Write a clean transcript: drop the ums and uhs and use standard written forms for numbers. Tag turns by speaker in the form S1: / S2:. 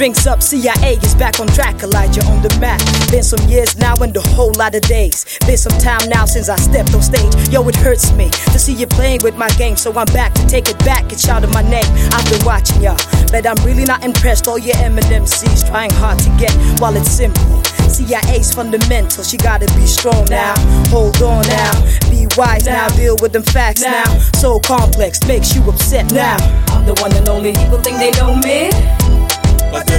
S1: Brings up CIA is back on track, Elijah on the map. Been some years now and a whole lot of days. Been some time now since I stepped on stage. Yo, it hurts me to see you playing with my game, so I'm back to take it back and shout out my name. I've been watching y'all, but I'm really not impressed. All your MCs trying hard to get while it's simple. CIA's fundamental, she gotta be strong now. Hold on now, be wise now, deal with them facts now. So complex, makes you upset now. I'm the one and only, people think they know me,
S2: but they